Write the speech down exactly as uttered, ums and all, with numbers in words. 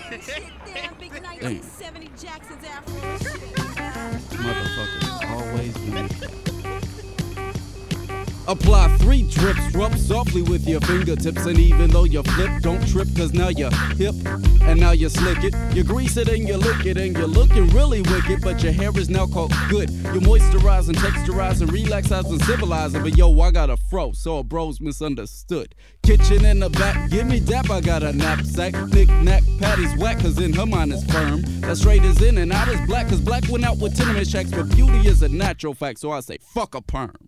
Damn. Motherfuckers always been. Apply three drips, rub softly with your fingertips. And even though you flip, don't trip, cause now you're hip. And now you slick it, you grease it and you lick it. And you're looking really wicked, but your hair is now called good. You moisturize and texturize and relax as and civilize it. But yo, I got a fro, so a bro's misunderstood. Kitchen in the back, give me dap, I got a knapsack. Knick-knack, Patty's whack, cause in her mind is firm. That straight is in and out is black, cause black went out with tenement shacks. But beauty is a natural fact, so I say fuck a perm.